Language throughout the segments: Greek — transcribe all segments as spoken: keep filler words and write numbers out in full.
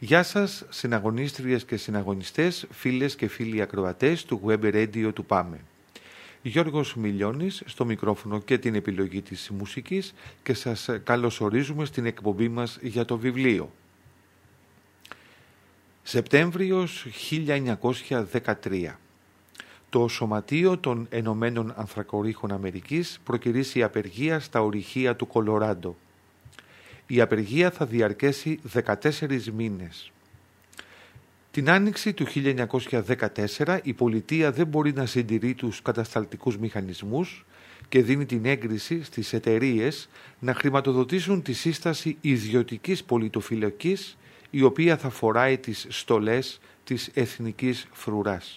Γεια σας, συναγωνίστριες και συναγωνιστές, φίλες και φίλοι ακροατές του Web Radio του ΠΑΜΕ. Γιώργος Μιλιώνης στο μικρόφωνο και την επιλογή της μουσικής και σας καλωσορίζουμε στην εκπομπή μας για το βιβλίο. Σεπτέμβριος χίλια εννιακόσια δεκατρία. Το Σωματείο των Ενωμένων Ανθρακορίχων Αμερικής προκηρύσσει απεργία στα ορυχεία του Κολοράντο. Η απεργία θα διαρκέσει δεκατέσσερις μήνες. Την άνοιξη του χίλια εννιακόσια δεκατέσσερα η πολιτεία δεν μπορεί να συντηρεί τους κατασταλτικούς μηχανισμούς και δίνει την έγκριση στις εταιρείες να χρηματοδοτήσουν τη σύσταση ιδιωτικής πολιτοφυλακής, η οποία θα φοράει τις στολές της εθνικής φρουράς.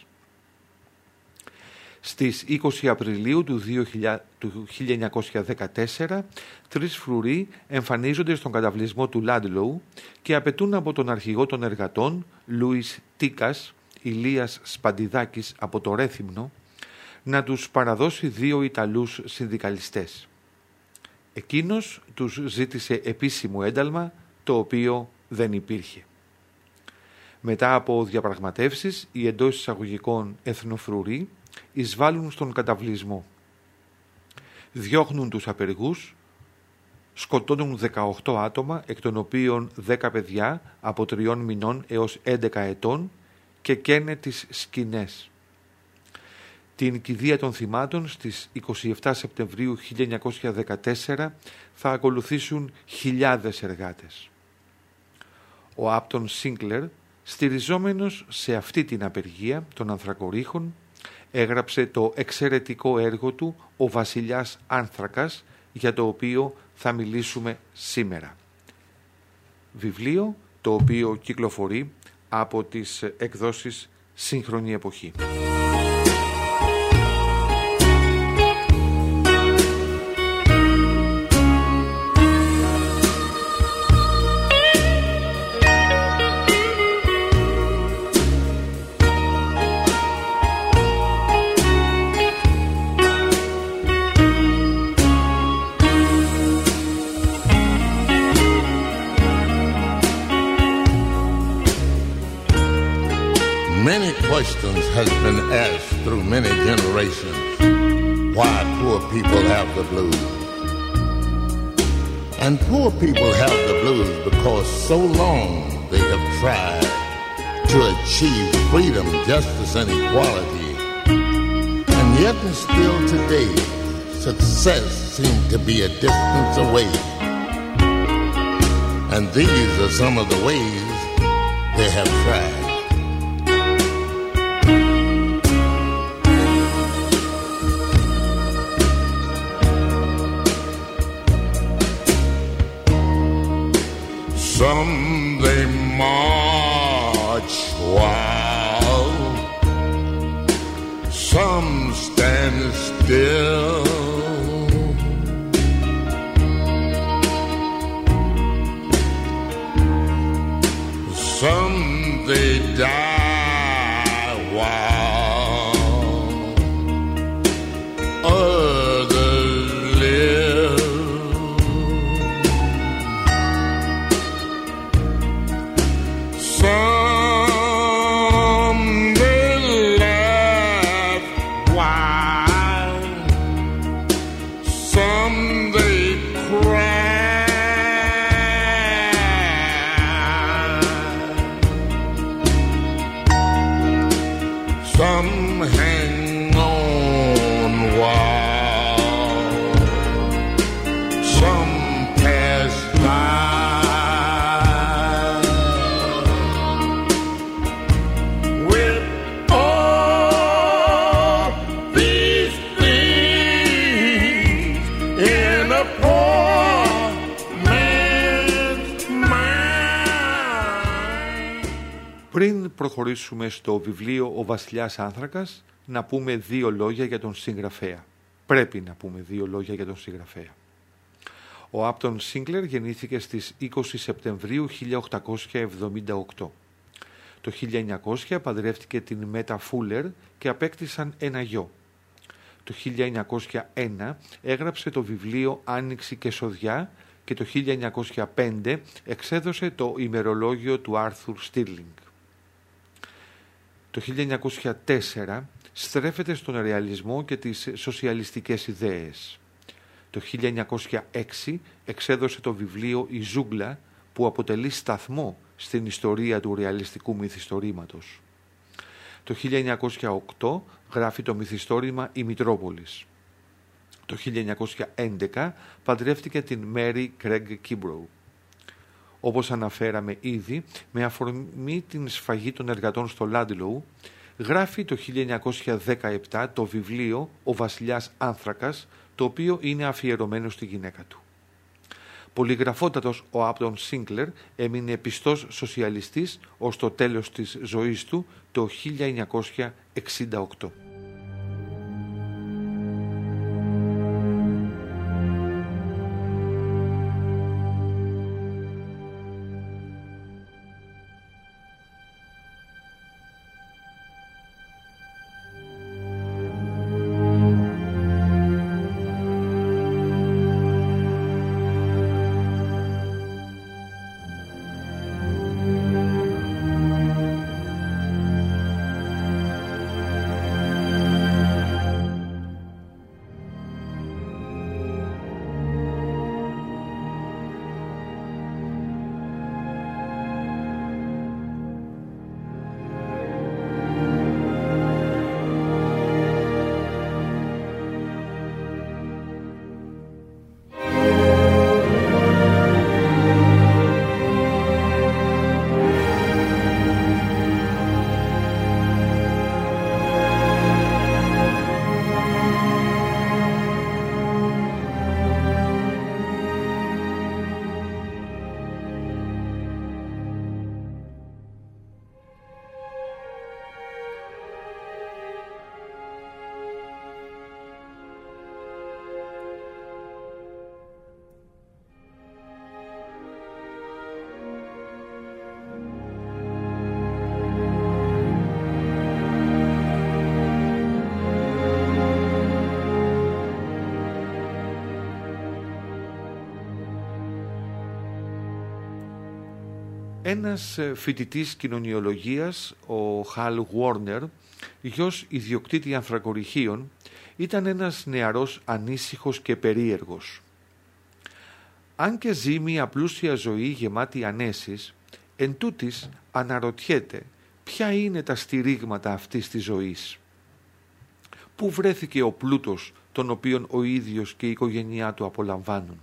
Στις είκοσι Απριλίου του χίλια εννιακόσια δεκατέσσερα, τρεις φρουροί εμφανίζονται στον καταβλισμό του Λάντλοου και απαιτούν από τον αρχηγό των εργατών, Λούις Τίκας, Ηλίας Σπαντιδάκης από το Ρέθυμνο, να τους παραδώσει δύο Ιταλούς συνδικαλιστές. Εκείνος τους ζήτησε επίσημο ένταλμα, το οποίο δεν υπήρχε. Μετά από διαπραγματεύσεις, οι εντός εισαγωγικών εθνοφρουροί εισβάλλουν στον καταβλισμό. Διώχνουν τους απεργούς, σκοτώνουν δεκαοκτώ άτομα, εκ των οποίων δέκα παιδιά από τριών μηνών έως έντεκα ετών και καίνε τις σκηνές. Την κηδεία των θυμάτων στις είκοσι επτά Σεπτεμβρίου χίλια εννιακόσια δεκατέσσερα θα ακολουθήσουν χιλιάδες εργάτες. Ο Άπτον Σίνκλερ, στηριζόμενος σε αυτή την απεργία των ανθρακορίχων, έγραψε το εξαιρετικό έργο του «Ο Βασιλιάς Άνθρακας», για το οποίο θα μιλήσουμε σήμερα. Βιβλίο το οποίο κυκλοφορεί από τις εκδόσεις Σύγχρονη Εποχή. Many questions has been asked through many generations why poor people have the blues. And poor people have the blues because so long they have tried to achieve freedom, justice, and equality. And yet and still today, success seems to be a distance away. And these are some of the ways they have tried. Some they march wild, some stand still, some they die wild, others live. Some they laugh wild, some they cry, some hang on wild, some pass by. Πριν προχωρήσουμε στο βιβλίο «Ο Βασιλιάς Άνθρακας», να πούμε δύο λόγια για τον συγγραφέα. Πρέπει να πούμε δύο λόγια για τον συγγραφέα. Ο Άπτον Σίνκλερ γεννήθηκε στις είκοσι Σεπτεμβρίου χίλια οκτακόσια εβδομήντα οκτώ. Το χίλια εννιακόσια παντρεύτηκε την Μέτα Φούλερ και απέκτησαν ένα γιο. Το χίλια εννιακόσια ένα έγραψε το βιβλίο «Άνοιξη και Σοδιά» και το χίλια εννιακόσια πέντε εξέδωσε το ημερολόγιο του Άρθουρ Στίρλινγκ. Το χίλια εννιακόσια τέσσερα στρέφεται στον ρεαλισμό και τις σοσιαλιστικές ιδέες. Το χίλια εννιακόσια έξι εξέδωσε το βιβλίο «Η Ζούγκλα», που αποτελεί σταθμό στην ιστορία του ρεαλιστικού μυθιστορήματος. Το χίλια εννιακόσια οκτώ γράφει το μυθιστόρημα «Η Μητρόπολης». Το χίλια εννιακόσια έντεκα παντρεύτηκε την Μέρι Κρέγκ Κίμπροου. Όπως αναφέραμε ήδη, με αφορμή την σφαγή των εργατών στο Λάντλοου, γράφει το χίλια εννιακόσια δεκαεπτά το βιβλίο «Ο Βασιλιάς Άνθρακας», το οποίο είναι αφιερωμένο στη γυναίκα του. Πολυγραφότατος ο Άπτον Σίνκλερ έμεινε πιστός σοσιαλιστής ως το τέλος της ζωής του το χίλια εννιακόσια εξήντα οκτώ. Ένας φοιτητής κοινωνιολογίας, ο Χαλ Γουόρνερ, γιος ιδιοκτήτη ανθρακοριχείων, ήταν ένας νεαρός ανήσυχος και περίεργος. Αν και ζει μια πλούσια ζωή γεμάτη ανέσεις, εν τούτης αναρωτιέται ποια είναι τα στηρίγματα αυτής της ζωής. Πού βρέθηκε ο πλούτος τον οποίον ο ίδιος και η οικογένειά του απολαμβάνουν.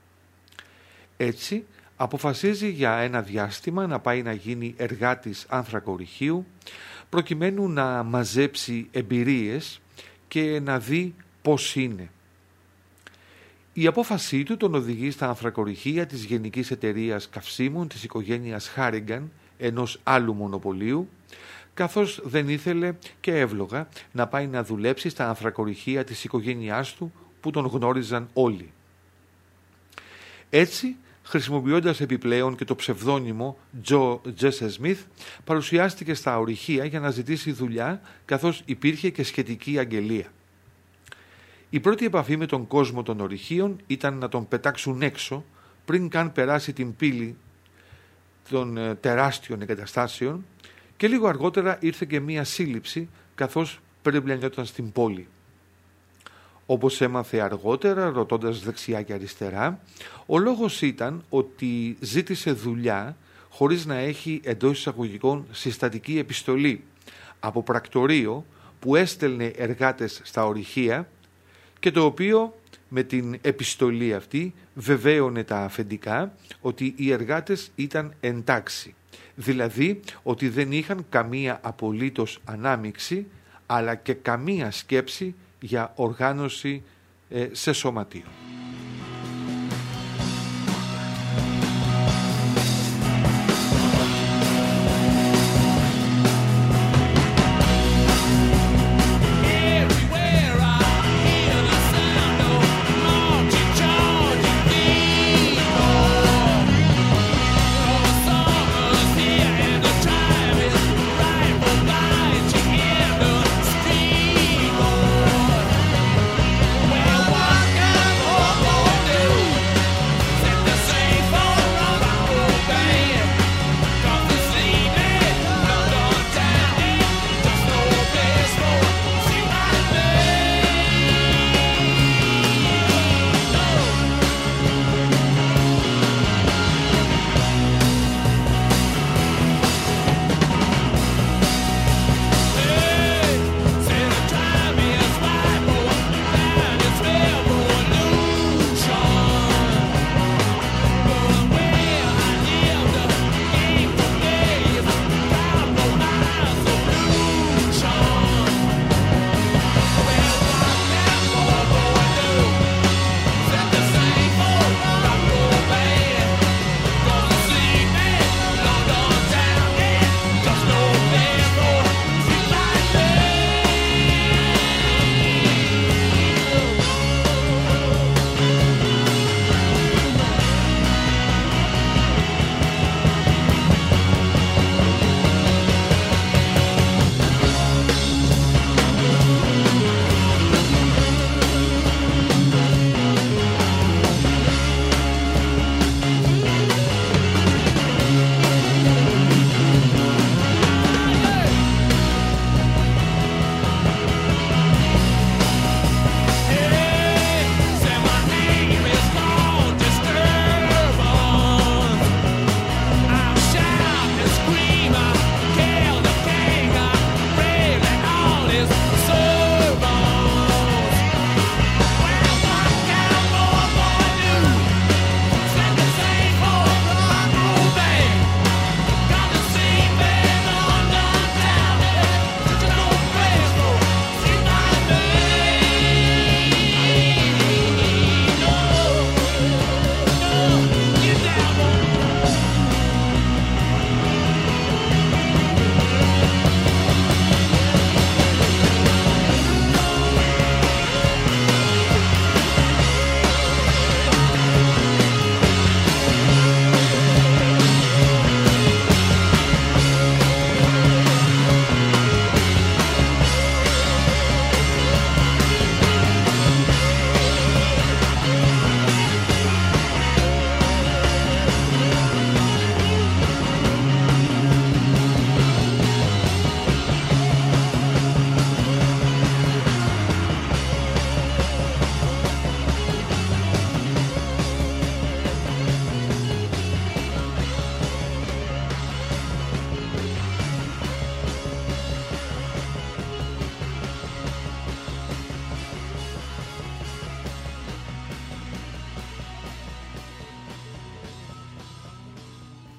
Έτσι αποφασίζει για ένα διάστημα να πάει να γίνει εργάτης άνθρακορυχείου, προκειμένου να μαζέψει εμπειρίες και να δει πώς είναι. Η απόφασή του τον οδηγεί στα ανθρακορυχεία της Γενικής Εταιρείας Καυσίμων της οικογένειας Χάριγκαν, ενός άλλου μονοπωλίου, καθώς δεν ήθελε και εύλογα να πάει να δουλέψει στα ανθρακορυχεία της οικογένειάς του που τον γνώριζαν όλοι. Έτσι, χρησιμοποιώντας επιπλέον και το ψευδόνυμο Τζο Τζέσε Σμιθ, παρουσιάστηκε στα ορυχεία για να ζητήσει δουλειά, καθώς υπήρχε και σχετική αγγελία. Η πρώτη επαφή με τον κόσμο των ορυχείων ήταν να τον πετάξουν έξω, πριν καν περάσει την πύλη των ε, τεράστιων εγκαταστάσεων, και λίγο αργότερα ήρθε και μία σύλληψη, καθώς περιπλανιόταν στην πόλη. Όπως έμαθε αργότερα, ρωτώντας δεξιά και αριστερά, ο λόγος ήταν ότι ζήτησε δουλειά χωρίς να έχει εντός εισαγωγικών συστατική επιστολή από πρακτορείο που έστελνε εργάτες στα ορυχεία και το οποίο με την επιστολή αυτή βεβαίωνε τα αφεντικά ότι οι εργάτες ήταν εντάξει, δηλαδή ότι δεν είχαν καμία απολύτως ανάμειξη αλλά και καμία σκέψη για οργάνωση ε, σε σωματείο. Well, what can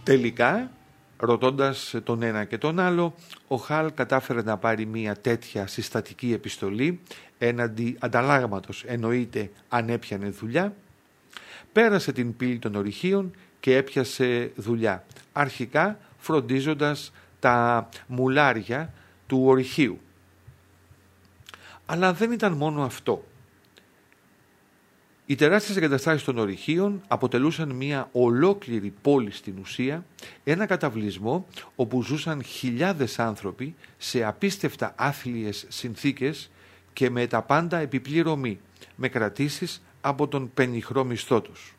Τελικά, ρωτώντας τον ένα και τον άλλο, ο Χαλ κατάφερε να πάρει μια τέτοια συστατική επιστολή έναντι ανταλλάγματος, εννοείται αν έπιανε δουλειά. Πέρασε την πύλη των ορυχείων και έπιασε δουλειά, αρχικά φροντίζοντας τα μουλάρια του ορυχείου. Αλλά δεν ήταν μόνο αυτό. Οι τεράστιες εγκαταστάσεις των ορυχείων αποτελούσαν μια ολόκληρη πόλη στην ουσία, ένα καταβλισμό όπου ζούσαν χιλιάδες άνθρωποι σε απίστευτα άθλιες συνθήκες και με τα πάντα επιπληρωμή, με κρατήσεις από τον πενιχρό μισθό τους.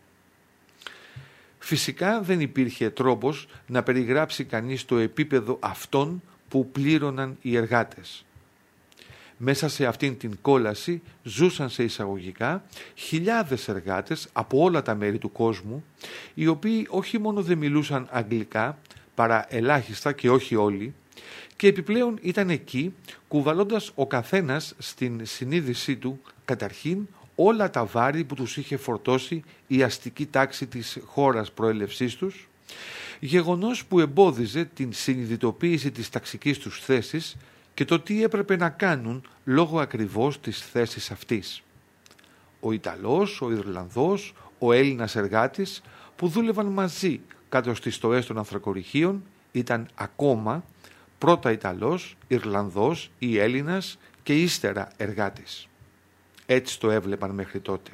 Φυσικά δεν υπήρχε τρόπος να περιγράψει κανείς το επίπεδο αυτών που πλήρωναν οι εργάτες. Μέσα σε αυτήν την κόλαση ζούσαν σε εισαγωγικά χιλιάδες εργάτες από όλα τα μέρη του κόσμου, οι οποίοι όχι μόνο δεν μιλούσαν αγγλικά, παρά ελάχιστα και όχι όλοι, και επιπλέον ήταν εκεί κουβαλώντας ο καθένας στην συνείδησή του καταρχήν όλα τα βάρη που τους είχε φορτώσει η αστική τάξη της χώρας προέλευσής τους, γεγονός που εμπόδιζε την συνειδητοποίηση της ταξικής τους θέσης και το τι έπρεπε να κάνουν λόγω ακριβώς της θέσης αυτής. Ο Ιταλός, ο Ιρλανδός, ο Έλληνας εργάτης που δούλευαν μαζί κάτω στις στοές των ανθρακοριχείων ήταν ακόμα πρώτα Ιταλός, Ιρλανδός ή Έλληνας και ύστερα εργάτης. Έτσι το έβλεπαν μέχρι τότε.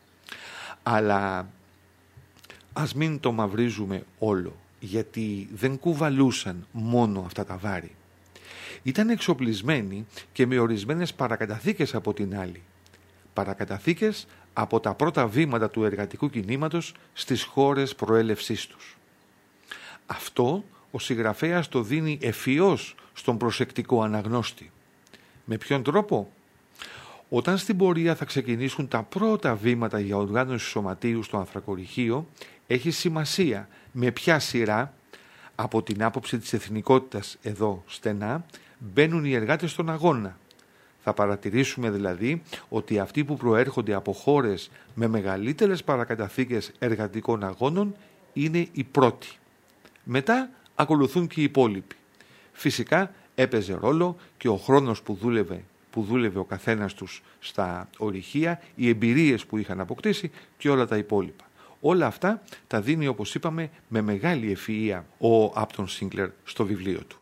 Αλλά ας μην το μαυρίζουμε όλο, γιατί δεν κουβαλούσαν μόνο αυτά τα βάρη. Ήταν εξοπλισμένοι και με ορισμένες παρακαταθήκες από την άλλη. Παρακαταθήκες από τα πρώτα βήματα του εργατικού κινήματος στις χώρες προέλευσής τους. Αυτό ο συγγραφέας το δίνει ευφυώς στον προσεκτικό αναγνώστη. Με ποιον τρόπο? Όταν στην πορεία θα ξεκινήσουν τα πρώτα βήματα για οργάνωση σωματείου στο ανθρακοριχείο, έχει σημασία με ποια σειρά, από την άποψη της εθνικότητας εδώ στενά, μπαίνουν οι εργάτες στον αγώνα. Θα παρατηρήσουμε δηλαδή ότι αυτοί που προέρχονται από χώρες με μεγαλύτερες παρακαταθήκες εργατικών αγώνων είναι οι πρώτοι. Μετά ακολουθούν και οι υπόλοιποι. Φυσικά έπαιζε ρόλο και ο χρόνος που δούλευε, που δούλευε ο καθένας τους στα ορυχεία, οι εμπειρίες που είχαν αποκτήσει και όλα τα υπόλοιπα. Όλα αυτά τα δίνει, όπως είπαμε, με μεγάλη ευφυΐα ο Άπτον Σίγκλερ στο βιβλίο του.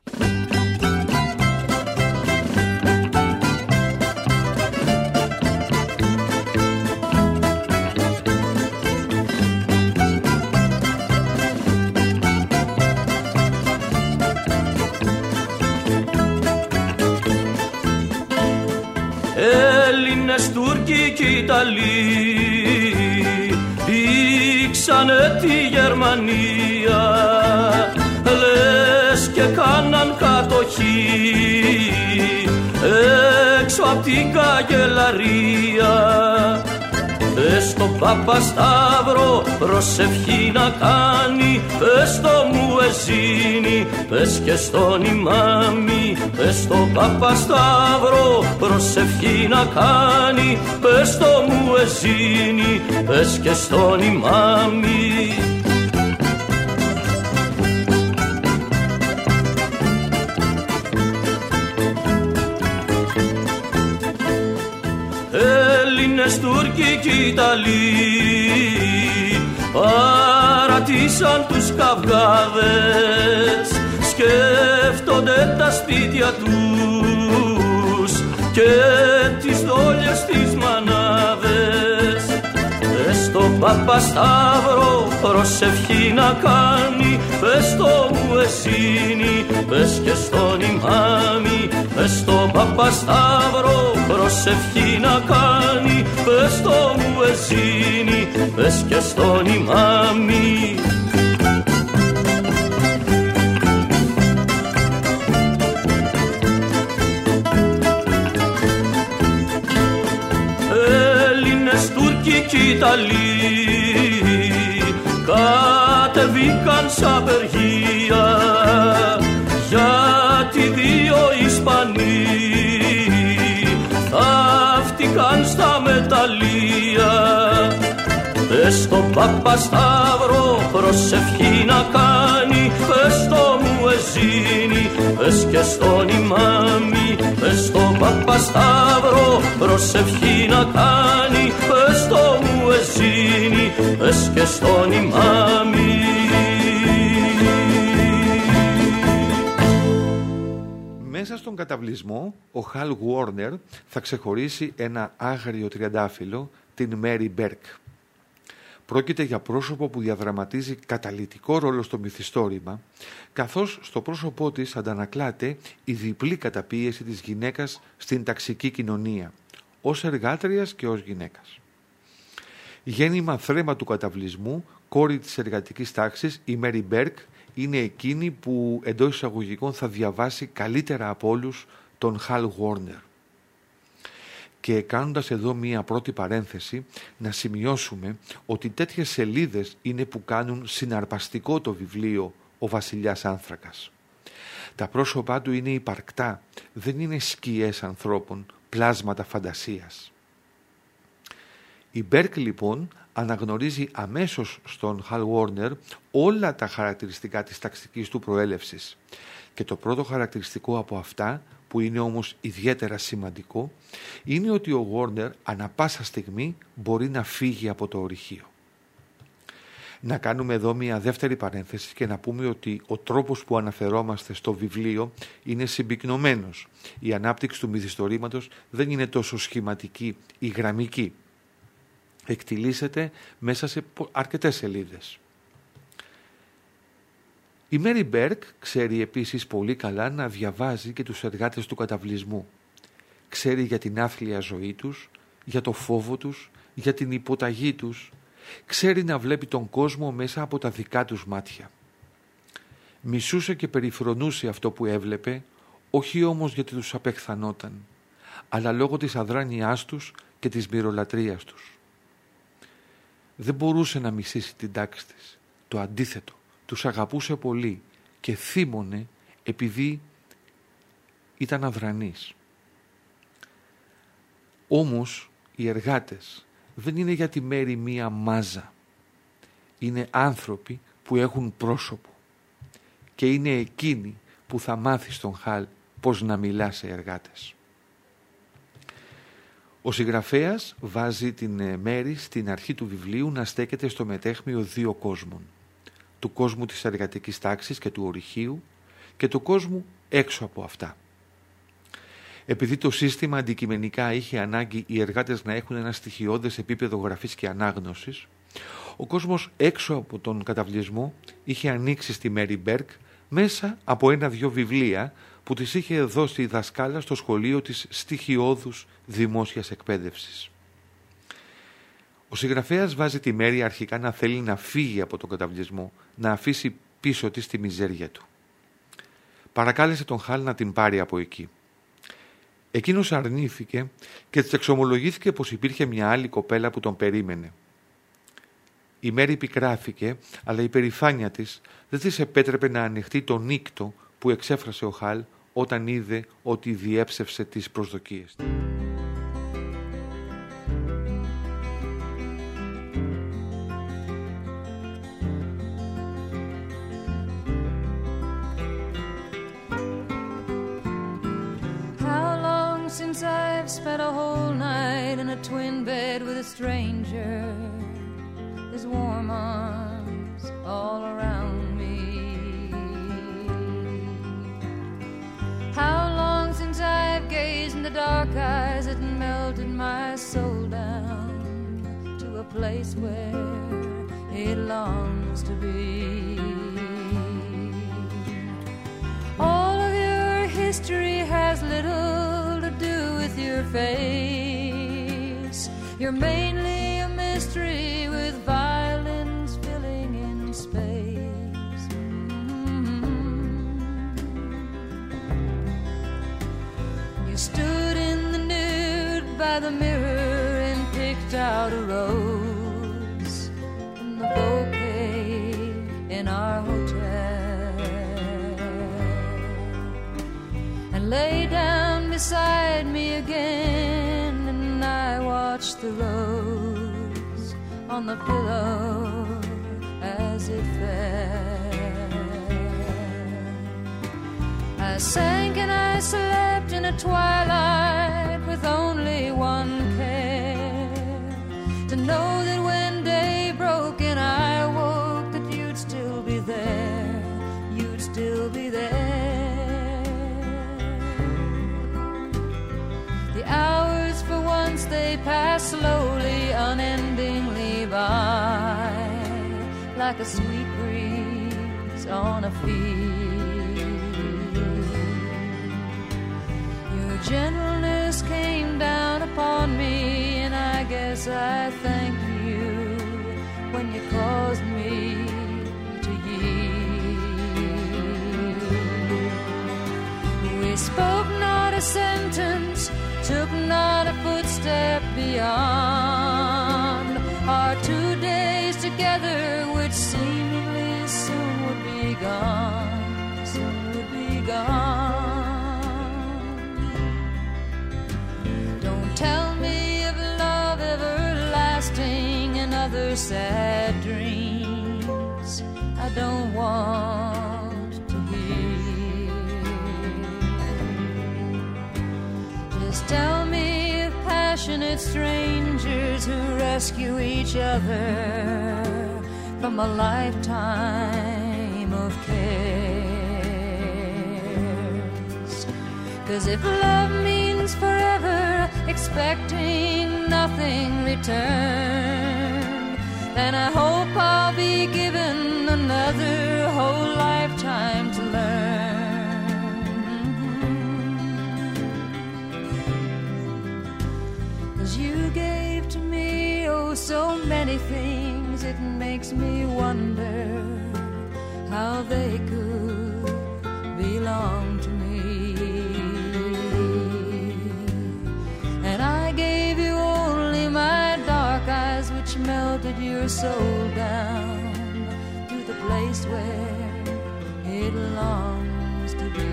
Έλληνες, Τούρκοι και Ιταλοί πήξανε τη Γερμανία, λες και κάναν κατοχή έξω απ' την καγκελαρία. Πες στον Παπασταύρο προσευχή να κάνει, πες στο Μουεζίνι, πες και στον Ιμάμι. Πες στον Παπασταύρο προσευχή να κάνει, πες στο Μουεζίνι, πες και στον Ιμάμι. Έλληνες, Τούρκοι και Ιταλοί παρατήσαν τους καυγάδες, σκέφτονται τα σπίτια τους και τις δόλιες τις μανάδες. Πες στον Παπασταύρο προσευχή να κάνει, πες στο Μουεζίνι, πες και στον Ιμάμι. Πες στον Παπασταύρο προσευχή να κάνει, πες στο Μουεζίνι, πες και στον Ιμάμι. Έλληνες, Τούρκοι και Ιταλοί κατεβήκαν σ' απεργία, γιατί δύο Ισπανοί θαύτηκαν στα μεταλλεία. Πες στον Παπασταύρο προσευχή να κάνει, πες το μου εζίνη, πες και στον ημάμι, πες στον Παπασταύρο προσευχή να κάνει, πες το μου εζίνη, πες και στον ημάμι. Μέσα στον καταβλισμό, ο Χαλ Γουόρνερ θα ξεχωρίσει ένα άγριο τριαντάφυλλο, την Μέρι Μπέρκ. Πρόκειται για πρόσωπο που διαδραματίζει καταλυτικό ρόλο στο μυθιστόρημα, καθώς στο πρόσωπό της αντανακλάται η διπλή καταπίεση της γυναίκας στην ταξική κοινωνία, ως εργάτριας και ως γυναίκας. Γέννημα θρέμα του καταβλισμού, κόρη της εργατικής τάξης, η Μέρι Μπέρκ είναι εκείνη που εντός εισαγωγικών θα διαβάσει καλύτερα από όλους τον Χαλ Γουόρνερ. Και κάνοντας εδώ μία πρώτη παρένθεση, να σημειώσουμε ότι τέτοιες σελίδες είναι που κάνουν συναρπαστικό το βιβλίο «Ο Βασιλιάς Άνθρακας». Τα πρόσωπά του είναι υπαρκτά, δεν είναι σκιές ανθρώπων, πλάσματα φαντασίας. Η Μπέρκ λοιπόν αναγνωρίζει αμέσως στον Χαλ Γουόρνερ όλα τα χαρακτηριστικά της ταξικής του προέλευσης και το πρώτο χαρακτηριστικό από αυτά, που είναι όμως ιδιαίτερα σημαντικό, είναι ότι ο Γουόρνερ ανα πάσα στιγμή μπορεί να φύγει από το ορυχείο. Να κάνουμε εδώ μια δεύτερη παρένθεση και να πούμε ότι ο τρόπος που αναφερόμαστε στο βιβλίο είναι συμπυκνωμένος. Η ανάπτυξη του μυθιστορήματος δεν είναι τόσο σχηματική ή γραμμική. Εκτιλήσεται μέσα σε αρκετές σελίδες. Η Μέρι Μπέρκ ξέρει επίσης πολύ καλά να διαβάζει και τους εργάτες του καταβλισμού. Ξέρει για την άθλια ζωή τους, για το φόβο τους, για την υποταγή τους. Ξέρει να βλέπει τον κόσμο μέσα από τα δικά τους μάτια. Μισούσε και περιφρονούσε αυτό που έβλεπε, όχι όμως γιατί τους απεχθανόταν, αλλά λόγω της αδράνειάς τους και της μυρολατρείας τους. Δεν μπορούσε να μισήσει την τάξη της. Το αντίθετο, τους αγαπούσε πολύ και θύμωνε επειδή ήταν αδρανής. Όμως οι εργάτες δεν είναι για τη Μέρη μία μάζα. Είναι άνθρωποι που έχουν πρόσωπο και είναι εκείνοι που θα μάθει στον Χαλ πώς να μιλά σε εργάτες. Ο συγγραφέας βάζει την Μέρη στην αρχή του βιβλίου να στέκεται στο μετέχμιο δύο κόσμων. Του κόσμου της εργατικής τάξης και του ορυχείου και του κόσμου έξω από αυτά. Επειδή το σύστημα αντικειμενικά είχε ανάγκη οι εργάτες να έχουν ένα στοιχειώδες επίπεδο γραφής και ανάγνωσης, ο κόσμος έξω από τον καταβλισμό είχε ανοίξει στη Μέρι Μπέρκ μέσα από ένα-δυο βιβλία που της είχε δώσει η δασκάλα στο σχολείο της στοιχειώδους δημόσιας εκπαίδευσης. Ο συγγραφέας βάζει τη Μέρη αρχικά να θέλει να φύγει από τον καταβλισμό, να αφήσει πίσω της τη μιζέρια του. Παρακάλεσε τον Χαλ να την πάρει από εκεί. Εκείνος αρνήθηκε και της εξομολογήθηκε πως υπήρχε μια άλλη κοπέλα που τον περίμενε. Η Μέρη πικράθηκε, αλλά η περηφάνεια της δεν της επέτρεπε να ανοιχτεί το νύκτο που εξέφρασε ο Χαλ όταν είδε ότι διέψευσε τις προσδοκίες του. Since I've spent a whole night in a twin bed with a stranger, his warm arms all around me. How long since I've gazed in the dark eyes that melted my soul down to a place where it longs to be. All of your history has little with your face. You're mainly a mystery with violins filling in space. Mm-hmm. You stood in the nude by the mirror and picked out a rose from the bouquet in our hotel and lay down beside me again, and I watched the rose on the pillow as it fell. I sank and I slept in a twilight with only one care, to know that when day broke and I woke, that you'd still be there, you'd still be there. The hours for once they pass slowly, unendingly by, like a sweet breeze on a field. Your gentleness came down upon me, and I guess I thank you when you caused me to yield. We spoke not a sentence, took not a footstep beyond our two days together, which seemingly soon would be gone, soon would be gone. Don't tell me of love everlasting and other sad dreams I don't want to hear. Just tell me of passionate strangers who rescue each other from a lifetime of cares. 'Cause if love means forever, expecting nothing return, then I hope I'll be given another whole lifetime to learn. 'Cause you gave to me, oh, so many things, it makes me wonder how they could belong to me. And I gave you only my dark eyes, which melted your soul down to the place where it longs to be.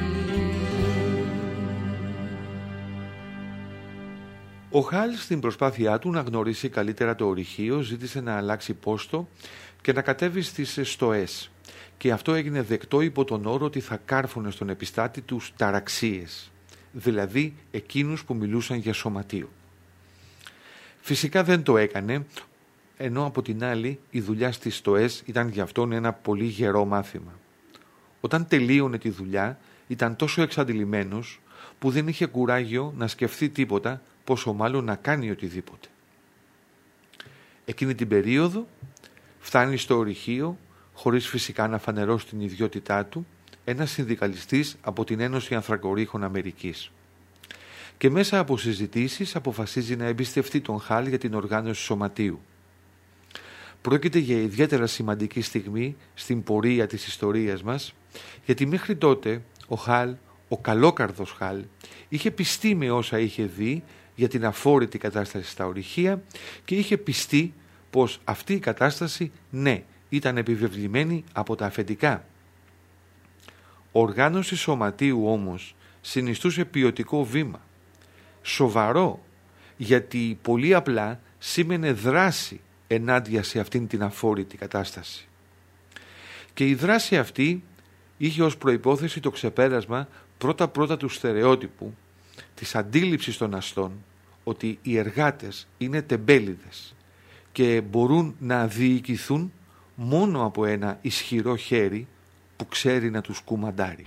Ο Χαλ, στην προσπάθειά του να γνωρίσει καλύτερα το ορυχείο, ζήτησε να αλλάξει πόστο και να κατέβει στις στοές, και αυτό έγινε δεκτό υπό τον όρο ότι θα κάρφωνε στον επιστάτη τους ταραξίες, δηλαδή εκείνους που μιλούσαν για σωματείο. Φυσικά δεν το έκανε, ενώ από την άλλη η δουλειά στις στοές ήταν για αυτόν ένα πολύ γερό μάθημα. Όταν τελείωνε τη δουλειά ήταν τόσο εξαντλημένος που δεν είχε κουράγιο να σκεφτεί τίποτα, πόσο μάλλον να κάνει οτιδήποτε. Εκείνη την περίοδο φτάνει στο ορυχείο, χωρίς φυσικά να φανερώσει την ιδιότητά του, ένας συνδικαλιστής από την Ένωση Ανθρακορίχων Αμερικής. Και μέσα από συζητήσεις αποφασίζει να εμπιστευτεί τον Χαλ για την οργάνωση σωματείου. Πρόκειται για ιδιαίτερα σημαντική στιγμή στην πορεία της ιστορίας μας, γιατί μέχρι τότε ο Χαλ, ο καλόκαρδος Χαλ, είχε πιστεί με όσα είχε δει για την αφόρητη κατάσταση στα ορυχεία και είχε πιστεί πως αυτή η κατάσταση, ναι, ήταν επιβεβλημένη από τα αφεντικά. Οργάνωση σωματείου όμως συνιστούσε ποιοτικό βήμα, σοβαρό, γιατί πολύ απλά σήμαινε δράση ενάντια σε αυτήν την αφόρητη κατάσταση. Και η δράση αυτή είχε ως προϋπόθεση το ξεπέρασμα πρώτα-πρώτα του στερεότυπου, της αντίληψης των αστών ότι οι εργάτες είναι τεμπέληδες και μπορούν να διοικηθούν μόνο από ένα ισχυρό χέρι που ξέρει να τους κουμαντάρει.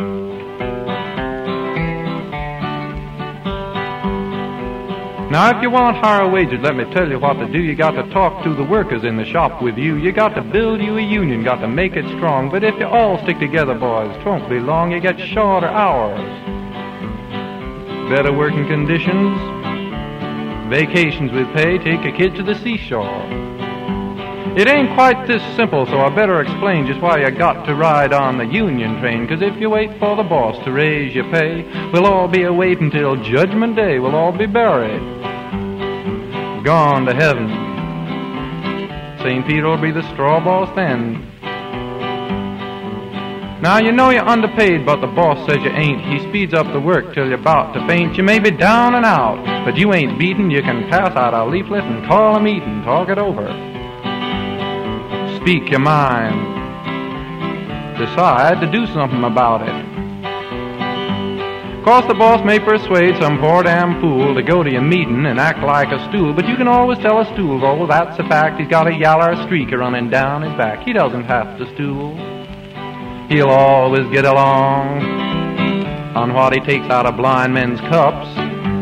Now, if you want higher wages, let me tell you what to do. You got to talk to the workers in the shop with you. You got to build you a union, got to make it strong. But if you all stick together, boys, 'twon't be long. You get shorter hours, better working conditions, vacations with pay, take a kid to the seashore. It ain't quite this simple, so I better explain just why you got to ride on the union train. 'Cause if you wait for the boss to raise your pay, we'll all be a-waitin' till Judgment Day. We'll all be buried, gone to heaven. Saint Peter will be the straw boss then. Now you know you're underpaid, but the boss says you ain't. He speeds up the work till you're about to faint. You may be down and out, but you ain't beaten. You can pass out a leaflet and call a meeting, talk it over, speak your mind, decide to do something about it. course, the boss may persuade some poor damn fool to go to your meeting and act like a stool, but you can always tell a stool, oh, that's a fact. He's got a yaller streak running down his back. He doesn't have to stool. He'll always get along on what he takes out of blind men's cups.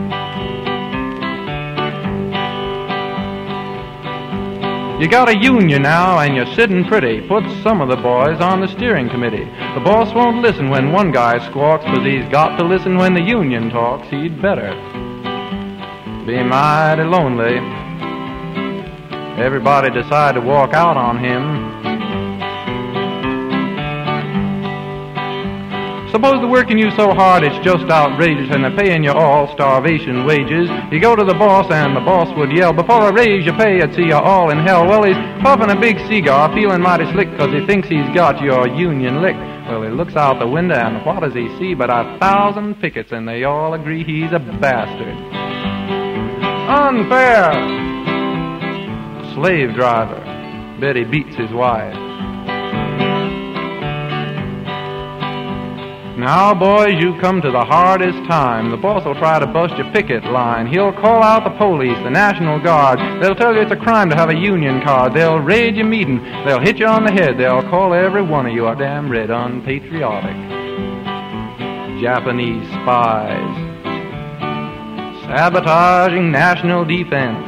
You got a union now and you're sitting pretty. Put some of the boys on the steering committee. The boss won't listen when one guy squawks, but he's got to listen when the union talks. He'd better be mighty lonely. Everybody decide to walk out on him. Suppose they're working you so hard it's just outrageous, and they're paying you all starvation wages. You go to the boss and the boss would yell, before I raise your pay I'd see you all in hell. Well, he's puffing a big cigar, feeling mighty slick, cause he thinks he's got your union licked. Well, he looks out the window and what does he see but a thousand pickets, and they all agree he's a bastard. Unfair! Slave driver, bet he beats his wife. Now, boys, you come to the hardest time. The boss will try to bust your picket line. He'll call out the police, the National Guard. They'll tell you it's a crime to have a union card. They'll raid your meeting. They'll hit you on the head. They'll call every one of you a damn red unpatriotic. Japanese spies sabotaging national defense.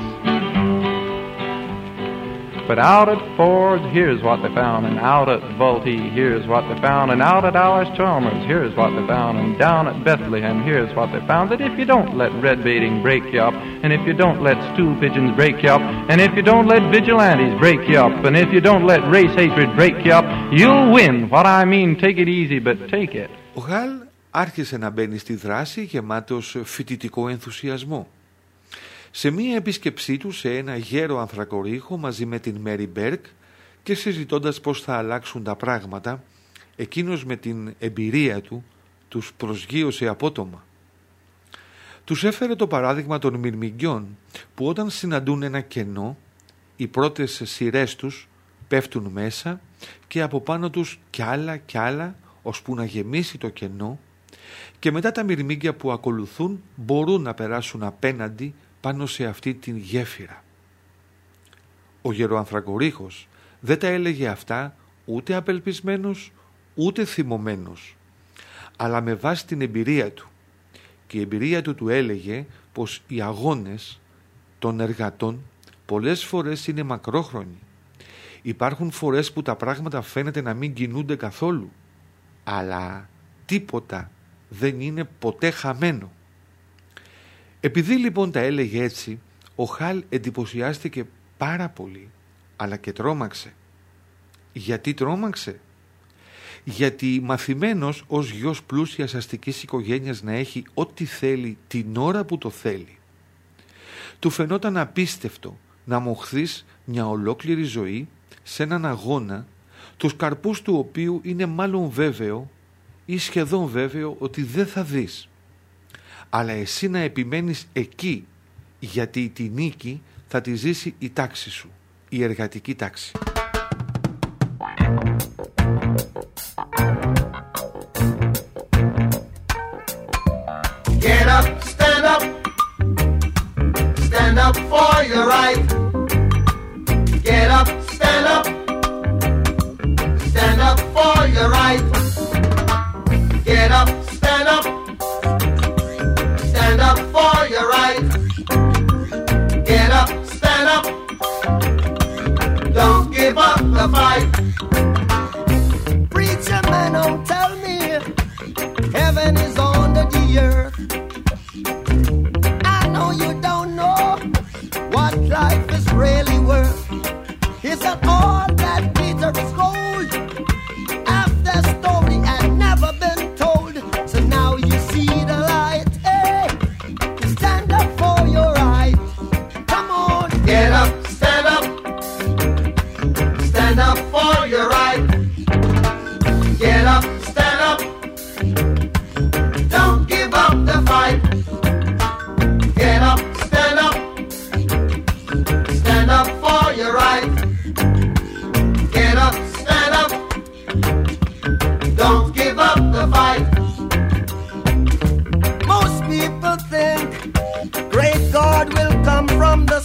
But out at Ford's, here's what they found, and out at Vultee, here's what they found, and out at Alice Chalmers, here's what they found, and down at Bethlehem, here's what they found, that if you don't let red baiting break you up, and if you don't let stool pigeons break you up, and if you don't let vigilantes break you up, and if you don't let race hatred break you up, you'll win. What I mean, take it easy, but take it. Ο Γαλ άρχισε να μπαίνει στη δράση γεμάτος φοιτητικό ενθουσιασμό. Σε μία επίσκεψή του σε ένα γέρο ανθρακορύχο μαζί με την Μέρι Μπέρκ και συζητώντας πώς θα αλλάξουν τα πράγματα, εκείνος με την εμπειρία του τους προσγείωσε απότομα. Τους έφερε το παράδειγμα των μυρμηγκιών που όταν συναντούν ένα κενό, οι πρώτες σειρές τους πέφτουν μέσα και από πάνω τους κι άλλα κι άλλα ώσπου να γεμίσει το κενό, και μετά τα μυρμήγκια που ακολουθούν μπορούν να περάσουν απέναντι πάνω σε αυτή την γέφυρα. Ο γεροανθρακορύχος δεν τα έλεγε αυτά ούτε απελπισμένος ούτε θυμωμένος, αλλά με βάση την εμπειρία του, και η εμπειρία του του έλεγε πως οι αγώνες των εργατών πολλές φορές είναι μακρόχρονοι. Υπάρχουν φορές που τα πράγματα φαίνεται να μην κινούνται καθόλου, αλλά τίποτα δεν είναι ποτέ χαμένο. Επειδή λοιπόν τα έλεγε έτσι, ο Χαλ εντυπωσιάστηκε πάρα πολύ, αλλά και τρόμαξε. Γιατί τρόμαξε? Γιατί μαθημένος ως γιος πλούσιας αστικής οικογένειας να έχει ό,τι θέλει την ώρα που το θέλει. Του φαινόταν απίστευτο να μοχθείς μια ολόκληρη ζωή σε έναν αγώνα, τους καρπούς του οποίου είναι μάλλον βέβαιο ή σχεδόν βέβαιο ότι δεν θα δεις. Αλλά εσύ να επιμένεις εκεί, γιατί τη νίκη θα τη ζήσει η τάξη σου, η εργατική τάξη. Get up, stand up, stand up for your right. Get up, stand up, stand up for your right. Get up, stand up, stand up for your right. Get up, stand up, don't give up the fight. Preacher man, don't tell me heaven is under the earth. I know you don't know what life is really worth. It's not all that glitter is gold. After story had never been told, so now you see the light. Hey, stand up for your right. Come on, Get up, stand up, stand up for your right. Get up, stand up,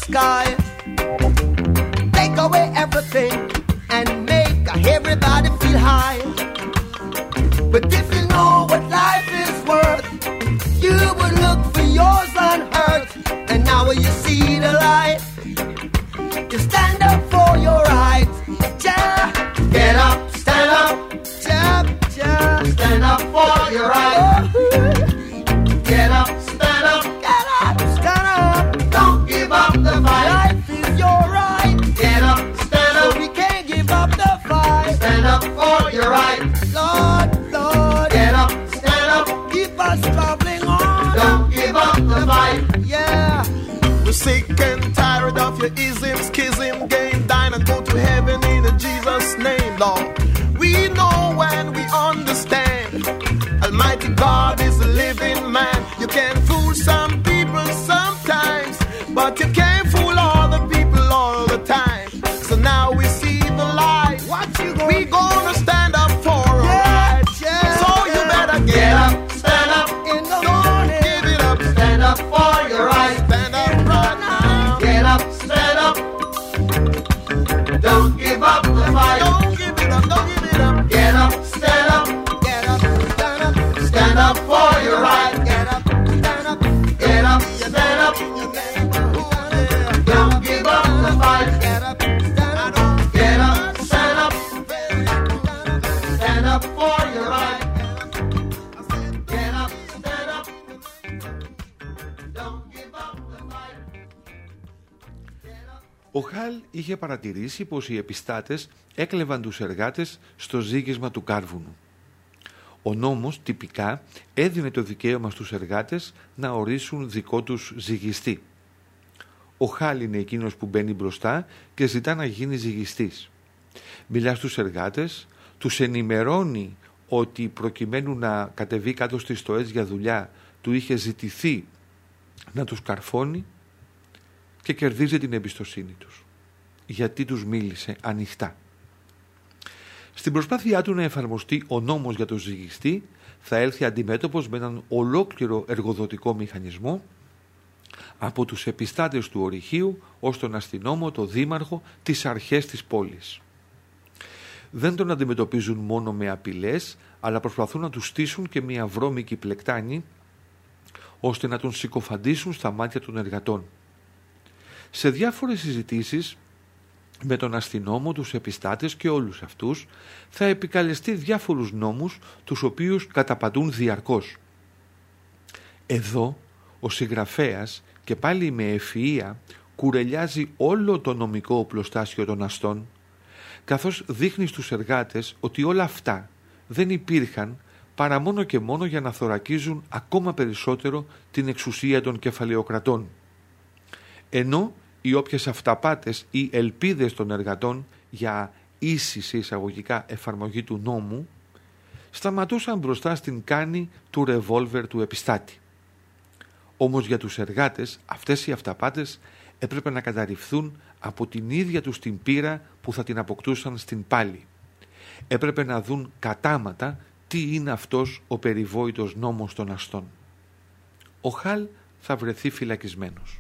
sky. Take away everything and make everybody feel high. But if you know what life is worth, you would look for yours on earth. And now when you see the light, you stand up for your rights. Yeah. Get up, stand up, Yeah, yeah. stand up for your right. Get up, stand up, Get up, stand up. don't give up the fight. Life is your right, Get up, stand so up, we can't give up the fight. stand up for your right. Lord, Lord, Get up, stand up, keep us traveling on. don't give up the fight. Yeah. We're sick and tired of your ism, schism, game, dine and go to heaven in Jesus' name, Lord. We know when we understand, Almighty God is a living man. You can fool some people sometimes, but you can't fool all the people all the time. So now we see the light. What you gonna We gonna stand up for our Yeah, rights. yeah. So you better Get get up, up, stand up, in the don't morning? give it up, stand up for your right. stand up right now. Get up, stand up, don't give up the fight. Don't give it up, don't give it up. Get up, stand up, Get up, stand up, stand up for your right. get up, stand up. Get up, stand up, don't give up the fight. Get up, stand up. Get up, stand up, stand up for your right. Get up, stand up, don't give up the fight. Ο Χαλ είχε παρατηρήσει πως οι επιστάτες έκλεβαν τους εργάτες στο ζύγισμα του κάρβουνου. Ο νόμος τυπικά έδινε το δικαίωμα στους εργάτες να ορίσουν δικό τους ζυγιστή. Ο Χαλ είναι εκείνος που μπαίνει μπροστά και ζητά να γίνει ζυγιστής. Μιλά στους εργάτες, τους ενημερώνει ότι προκειμένου να κατεβεί κάτω στις στοές για δουλειά του είχε ζητηθεί να τους καρφώνει και κερδίζει την εμπιστοσύνη τους, γιατί τους μίλησε ανοιχτά. Στην προσπάθειά του να εφαρμοστεί ο νόμος για τον ζυγιστή θα έλθει αντιμέτωπος με έναν ολόκληρο εργοδοτικό μηχανισμό, από τους επιστάτες του ορυχείου ως τον αστυνόμο, τον δήμαρχο, τις αρχές της πόλης. Δεν τον αντιμετωπίζουν μόνο με απειλές, αλλά προσπαθούν να του στήσουν και μια βρώμικη πλεκτάνη ώστε να τον συκοφαντήσουν στα μάτια των εργατών. Σε διάφορες συζητήσεις με τον αστυνόμο, τους επιστάτες και όλους αυτούς θα επικαλεστεί διάφορους νόμους τους οποίους καταπατούν διαρκώς. Εδώ ο συγγραφέας και πάλι με ευφυΐα κουρελιάζει όλο το νομικό οπλοστάσιο των αστών, καθώς δείχνει στους εργάτες ότι όλα αυτά δεν υπήρχαν παρά μόνο και μόνο για να θωρακίζουν ακόμα περισσότερο την εξουσία των κεφαλαιοκρατών. Ενώ οι όποιες αυταπάτες ή ελπίδες των εργατών για ίση σε εισαγωγικά εφαρμογή του νόμου σταματούσαν μπροστά στην κάνη του ρεβόλβερ του επιστάτη. Όμως για τους εργάτες αυτές οι αυταπάτες έπρεπε να καταρριφθούν από την ίδια τους την πείρα που θα την αποκτούσαν στην πάλη. Έπρεπε να δουν κατάματα τι είναι αυτός ο περιβόητος νόμος των αστών. Ο Χαλ θα βρεθεί φυλακισμένος.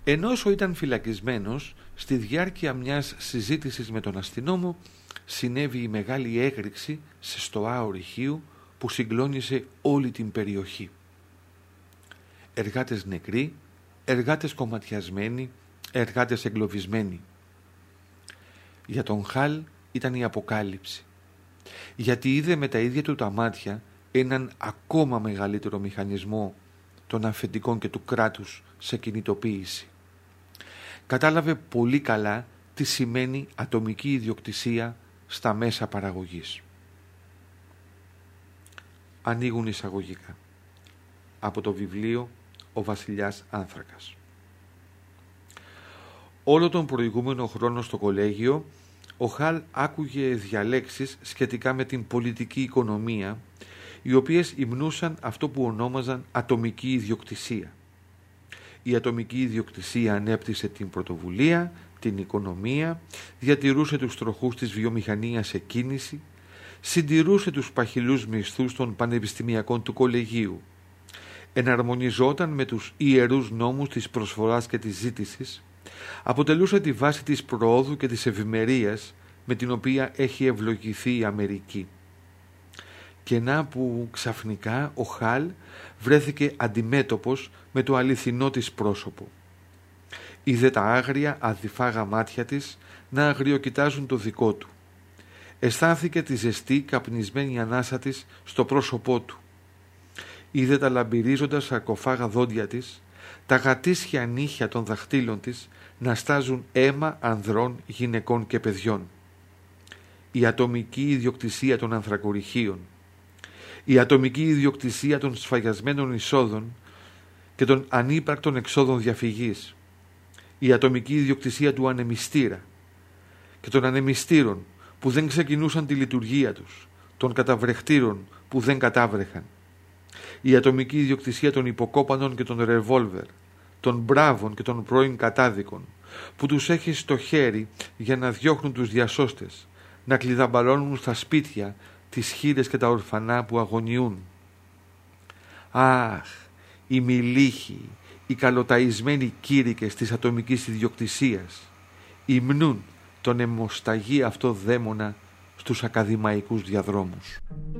Ενώ όσο ήταν φυλακισμένος, στη διάρκεια μιας συζήτησης με τον αστυνόμο συνέβη η μεγάλη έκρηξη σε στοά ορυχείου που συγκλώνησε όλη την περιοχή. Εργάτες νεκροί, εργάτες κομματιασμένοι, εργάτες εγκλωβισμένοι. Για τον Χαλ ήταν η αποκάλυψη, γιατί είδε με τα ίδια του τα μάτια έναν ακόμα μεγαλύτερο μηχανισμό των αφεντικών και του κράτους σε κινητοποίηση. Κατάλαβε πολύ καλά τι σημαίνει ατομική ιδιοκτησία στα μέσα παραγωγής. Ανοίγουν εισαγωγικά από το βιβλίο «Ο Βασιλιάς Άνθρακας». Όλο τον προηγούμενο χρόνο στο κολέγιο ο Χαλ άκουγε διαλέξεις σχετικά με την πολιτική οικονομία, οι οποίες υμνούσαν αυτό που ονόμαζαν ατομική ιδιοκτησία. Η ατομική ιδιοκτησία ανέπτυσε την πρωτοβουλία, την οικονομία, διατηρούσε τους τροχούς της βιομηχανίας σε κίνηση, συντηρούσε τους παχυλούς μισθούς των πανεπιστημιακών του κολεγίου, εναρμονιζόταν με τους ιερούς νόμους της προσφοράς και της ζήτησης, αποτελούσε τη βάση της προόδου και της ευημερίας με την οποία έχει ευλογηθεί η Αμερική. Και να που ξαφνικά ο Χαλ βρέθηκε αντιμέτωπος με το αληθινό της πρόσωπο. Είδε τα άγρια αδιφάγα μάτια της να αγριοκοιτάζουν το δικό του. Αισθάνθηκε τη ζεστή καπνισμένη ανάσα της στο πρόσωπό του. Είδε τα λαμπυρίζοντα σαρκοφάγα δόντια της, τα γατήσια νύχια των δαχτύλων της να στάζουν αίμα ανδρών, γυναικών και παιδιών. Η ατομική ιδιοκτησία των ανθρακοριχείων, η ατομική ιδιοκτησία των σφαγιασμένων εισόδων και των ανύπαρκτων εξόδων διαφυγής, η ατομική ιδιοκτησία του ανεμιστήρα και των ανεμιστήρων που δεν ξεκινούσαν τη λειτουργία τους, των καταβρεχτήρων που δεν κατάβρεχαν, η ατομική ιδιοκτησία των υποκόπανων και των ρεβόλβερ, των μπράβων και των πρώην κατάδικων, που τους έχει στο χέρι για να διώχνουν τους διασώστες, να κλειδαμπαλώνουν στα σπίτια τις χήρες και τα ορφανά που αγωνιούν. Αχ, οι μιλίχοι, οι καλοταϊσμένοι κήρυκες της ατομικής ιδιοκτησίας υμνούν τον αιμοσταγή αυτό δαίμονα στους ακαδημαϊκούς διαδρόμους.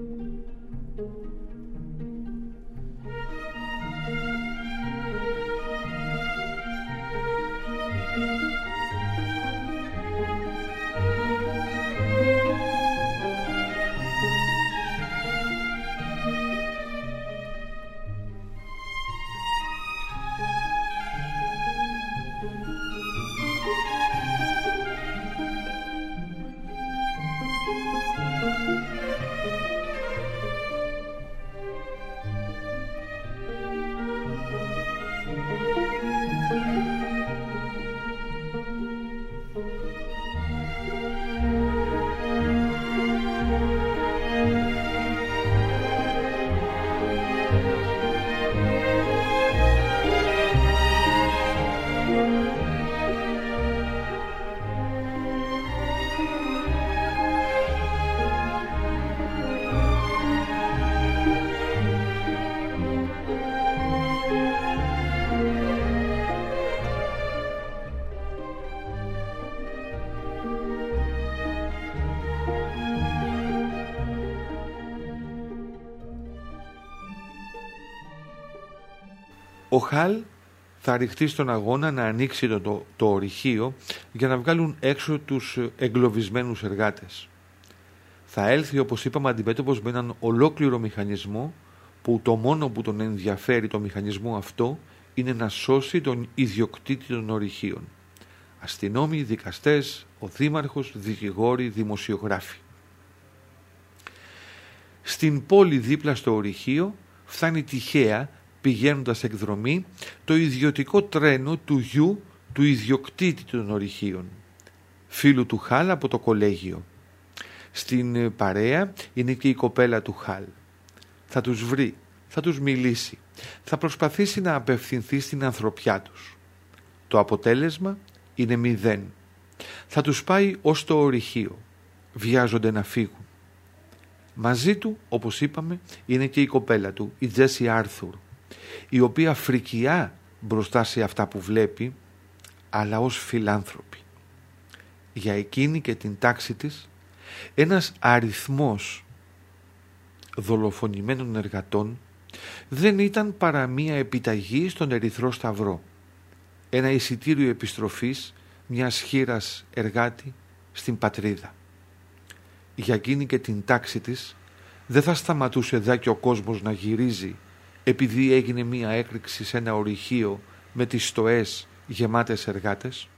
Ο Χαλ θα ρηχτεί στον αγώνα να ανοίξει το, το, το ορυχείο για να βγάλουν έξω τους εγκλωβισμένους εργάτες. Θα έλθει, όπως είπαμε, αντιμέτωπος με έναν ολόκληρο μηχανισμό που το μόνο που τον ενδιαφέρει το μηχανισμό αυτό είναι να σώσει τον ιδιοκτήτη των ορυχείων. Αστυνόμοι, δικαστές, ο δήμαρχος, δικηγόροι, δημοσιογράφοι. Στην πόλη δίπλα στο ορυχείο φτάνει τυχαία, πηγαίνοντας εκδρομή, το ιδιωτικό τρένο του γιου του ιδιοκτήτη των ορυχείων, φίλου του Χαλ από το κολέγιο. Στην παρέα είναι και η κοπέλα του Χαλ. Θα τους βρει, θα τους μιλήσει, θα προσπαθήσει να απευθυνθεί στην ανθρωπιά τους. Το αποτέλεσμα είναι μηδέν. Θα τους πάει ως το ορυχείο. Βιάζονται να φύγουν. Μαζί του, όπως είπαμε, είναι και η κοπέλα του, η Τζέσι Άρθουρ, η οποία φρικιά μπροστά σε αυτά που βλέπει, αλλά ως φιλάνθρωποι. Για εκείνη και την τάξη της, ένας αριθμός δολοφονημένων εργατών δεν ήταν παρά μία επιταγή στον Ερυθρό Σταυρό, ένα εισιτήριο επιστροφής μιας χήρας εργάτη στην πατρίδα. Για εκείνη και την τάξη της δεν θα σταματούσε δά και ο κόσμος να γυρίζει επειδή έγινε μία έκρηξη σε ένα ορυχείο με τις στοές γεμάτες εργάτες.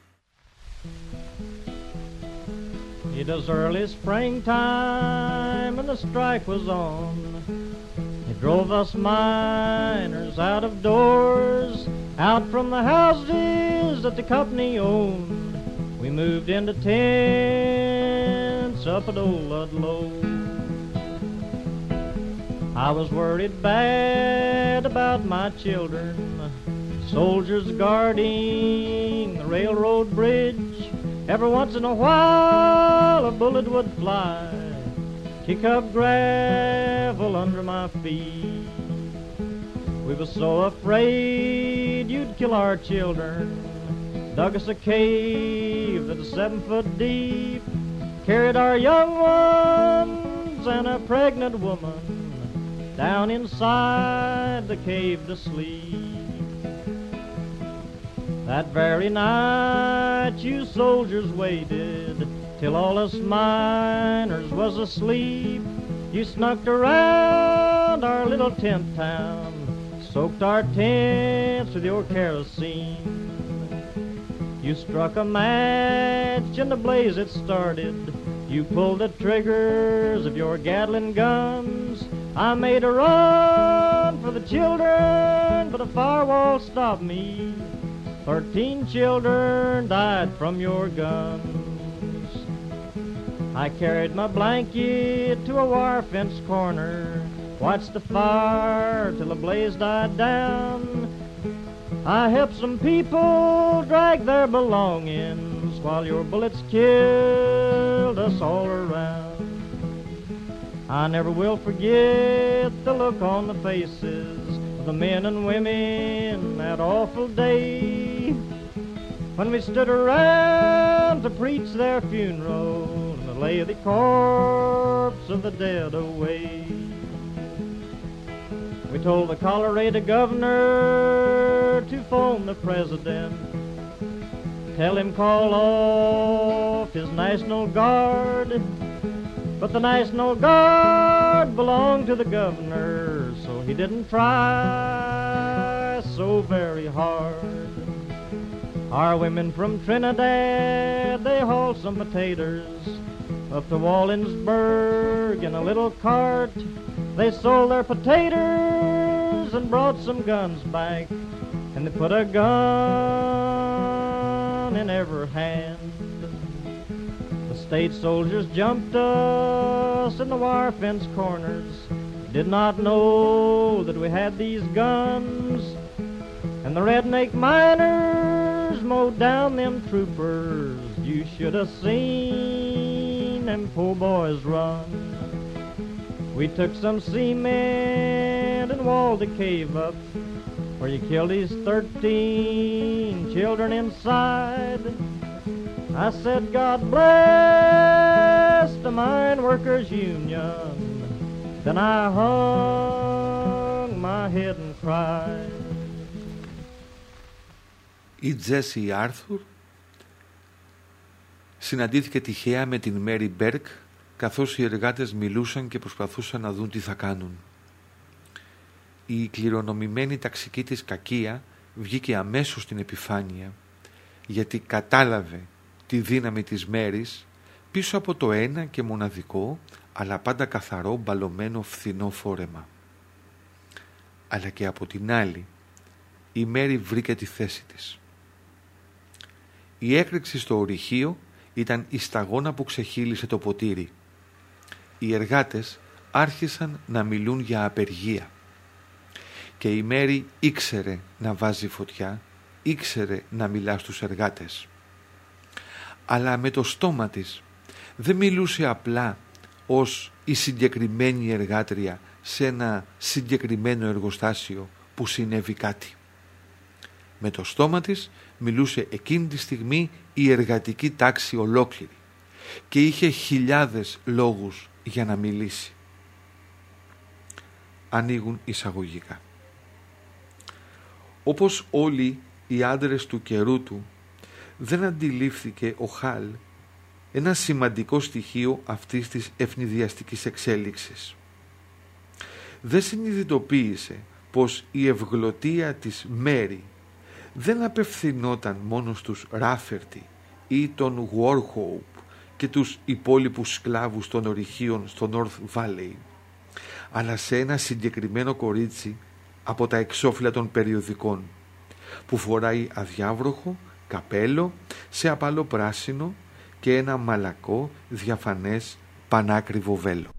It was early springtime and the strike was on. It drove us miners out of doors, out from the houses that the company owned. We moved into tents up at old Ludlow. I was worried bad about my children, soldiers guarding the railroad bridge. Every once in a while a bullet would fly, kick up gravel under my feet. We were so afraid you'd kill our children, dug us a cave that was seven foot deep, carried our young ones and a pregnant woman down inside the cave to sleep. That very night you soldiers waited till all us miners was asleep. You snuck around our little tent town, soaked our tents with your kerosene. You struck a match and the blaze it started. You pulled the triggers of your Gatling guns. I made a run for the children, but a firewall stopped me. Thirteen children died from your guns. I carried my blanket to a wire fence corner, watched the fire till the blaze died down. I helped some people drag their belongings while your bullets killed us all around. I never will forget the look on the faces of the men and women that awful day when we stood around to preach their funeral and lay the corpse of the dead away. We told the Colorado governor to phone the president, tell him call off his National Guard. But the National Guard belonged to the governor, so he didn't try so very hard. Our women from Trinidad, they hauled some potatoes up to Wallensburg in a little cart. They sold their potatoes and brought some guns back, and they put a gun in every hand. State soldiers jumped us in the wire fence corners, did not know that we had these guns, and the redneck miners mowed down them troopers. You should have seen them poor boys run. We took some cement and walled the cave up where you killed these thirteen children inside. I said, God bless the Mine Workers Union. Then I hung my head and cried. Η Τζέσι Άρθουρ συναντήθηκε τυχαία με την Μέρι Μπέρκ καθώς οι εργάτες μιλούσαν και προσπαθούσαν να δουν τι θα κάνουν. Η κληρονομημένη ταξική της κακία βγήκε αμέσως στην επιφάνεια, γιατί κατάλαβε τη δύναμη της Μέρης πίσω από το ένα και μοναδικό αλλά πάντα καθαρό μπαλωμένο φθηνό φόρεμα. Αλλά και από την άλλη η Μέρη βρήκε τη θέση της. Η έκρηξη στο ορυχείο ήταν η σταγόνα που ξεχύλισε το ποτήρι. Οι εργάτες άρχισαν να μιλούν για απεργία και η Μέρη ήξερε να βάζει φωτιά, ήξερε να μιλά στους εργάτες. Αλλά με το στόμα της δεν μιλούσε απλά ως η συγκεκριμένη εργάτρια σε ένα συγκεκριμένο εργοστάσιο που συνέβη κάτι. Με το στόμα της μιλούσε εκείνη τη στιγμή η εργατική τάξη ολόκληρη και είχε χιλιάδες λόγους για να μιλήσει. Ανοίγουν εισαγωγικά. Όπως όλοι οι άντρες του καιρού του, δεν αντιλήφθηκε ο Χαλ ένα σημαντικό στοιχείο αυτής της ευνηδιαστικής εξέλιξης. Δεν συνειδητοποίησε πως η ευγλωτία της Μέρι δεν απευθυνόταν μόνο στους Ράφερτι ή τον Warhope και τους υπόλοιπους σκλάβους των ορυχείων στο North Valley, αλλά σε ένα συγκεκριμένο κορίτσι από τα εξώφυλλα των περιοδικών, που φοράει αδιάβροχο καπέλο σε απαλό πράσινο και ένα μαλακό διαφανές πανάκριβο βέλο.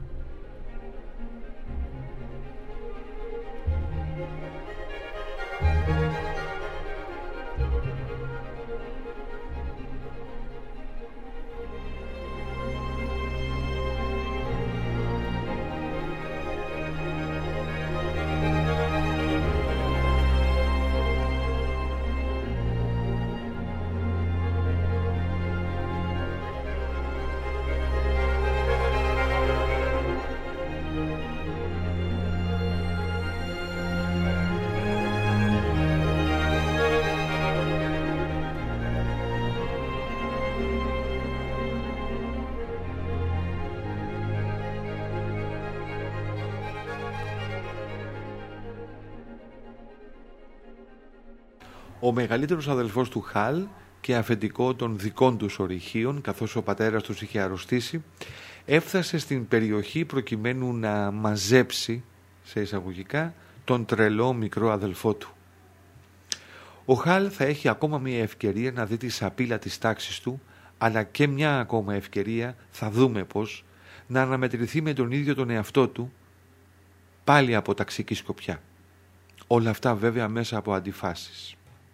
Ο μεγαλύτερος αδελφός του Χαλ και αφεντικό των δικών τους ορυχείων, καθώς ο πατέρας τους είχε αρρωστήσει, έφτασε στην περιοχή προκειμένου να μαζέψει, σε εισαγωγικά, τον τρελό μικρό αδελφό του. Ο Χαλ θα έχει ακόμα μια ευκαιρία να δει τη σαπίλα της τάξης του, αλλά και μια ακόμα ευκαιρία, θα δούμε πως, να αναμετρηθεί με τον ίδιο τον εαυτό του, πάλι από ταξική σκοπιά. Όλα αυτά βέβαια μέσα από αντιφάσεις.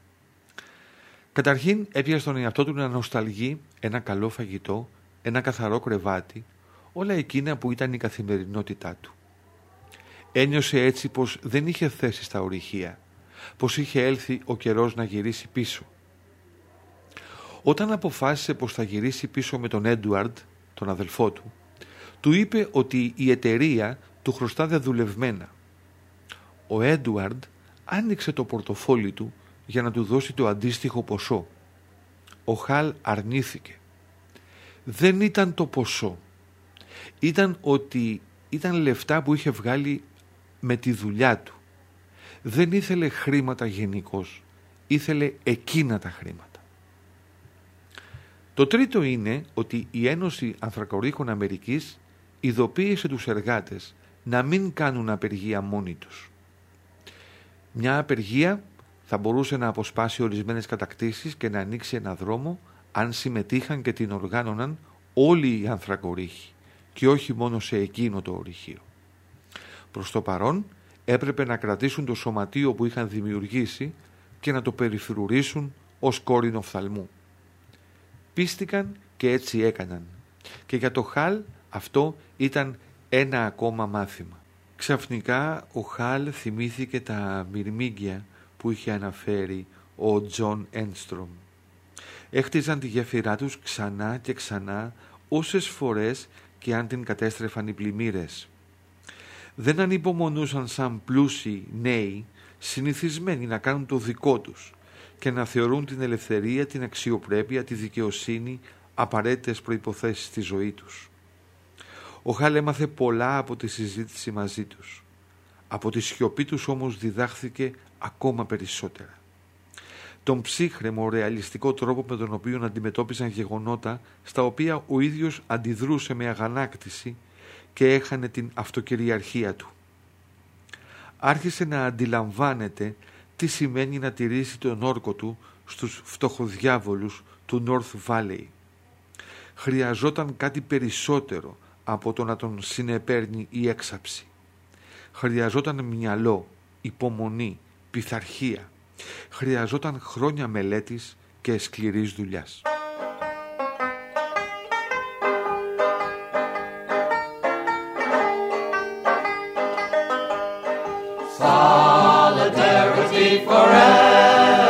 Καταρχήν έπιασε τον εαυτό του να νοσταλγεί ένα καλό φαγητό, ένα καθαρό κρεβάτι, όλα εκείνα που ήταν η καθημερινότητά του. Ένιωσε έτσι πως δεν είχε θέση στα ορυχεία, πως είχε έλθει ο καιρός να γυρίσει πίσω. Όταν αποφάσισε πως θα γυρίσει πίσω με τον Έντουαρντ, τον αδελφό του, του είπε ότι η εταιρεία του χρωστά δεδουλευμένα. Ο Έντουαρντ άνοιξε το πορτοφόλι του για να του δώσει το αντίστοιχο ποσό. Ο Χαλ αρνήθηκε. Δεν ήταν το ποσό. Ήταν ότι ήταν λεφτά που είχε βγάλει με τη δουλειά του. Δεν ήθελε χρήματα γενικώς. Ήθελε εκείνα τα χρήματα. Το τρίτο είναι ότι η Ένωση Ανθρακορίχων Αμερικής ειδοποίησε τους εργάτες να μην κάνουν απεργία μόνοι τους. Μια απεργία θα μπορούσε να αποσπάσει ορισμένες κατακτήσεις και να ανοίξει ένα δρόμο αν συμμετείχαν και την οργάνωναν όλοι οι ανθρακορίχοι και όχι μόνο σε εκείνο το ορυχείο. Προς το παρόν έπρεπε να κρατήσουν το σωματείο που είχαν δημιουργήσει και να το περιφρουρήσουν ως κόρηνο φθαλμού. Πίστηκαν και έτσι έκαναν. Και για το Χαλ αυτό ήταν ένα ακόμα μάθημα. Ξαφνικά ο Χαλ θυμήθηκε τα μυρμήγκια που είχε αναφέρει ο Τζον Ένστρομ. Έχτιζαν τη γέφυρά τους ξανά και ξανά όσες φορές και αν την κατέστρεφαν οι πλημμύρες. Δεν ανυπομονούσαν σαν πλούσιοι νέοι, συνηθισμένοι να κάνουν το δικό τους και να θεωρούν την ελευθερία, την αξιοπρέπεια, τη δικαιοσύνη απαραίτητες προϋποθέσεις στη ζωή τους. Ο Χαλ έμαθε πολλά από τη συζήτηση μαζί τους. Από τη σιωπή τους όμως διδάχθηκε ακόμα περισσότερα. Τον ψύχρεμο ρεαλιστικό τρόπο με τον οποίο αντιμετώπιζαν γεγονότα στα οποία ο ίδιος αντιδρούσε με αγανάκτηση και έχανε την αυτοκυριαρχία του. Άρχισε να αντιλαμβάνεται τι σημαίνει να τηρήσει τον όρκο του στους φτωχοδιάβολους του North Valley. Χρειαζόταν κάτι περισσότερο από το να τον συνεπέρνει η έξαψη. Χρειαζόταν μυαλό, υπομονή, πειθαρχία. Χρειαζόταν χρόνια μελέτης και σκληρής δουλειάς. Solidarity forever.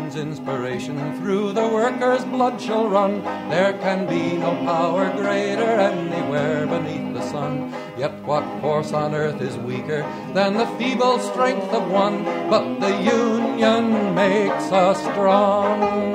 nation's inspiration through the workers' blood shall run. There can be no power greater anywhere beneath the sun. Yet what force on earth is weaker than the feeble strength of one? But the union makes us strong.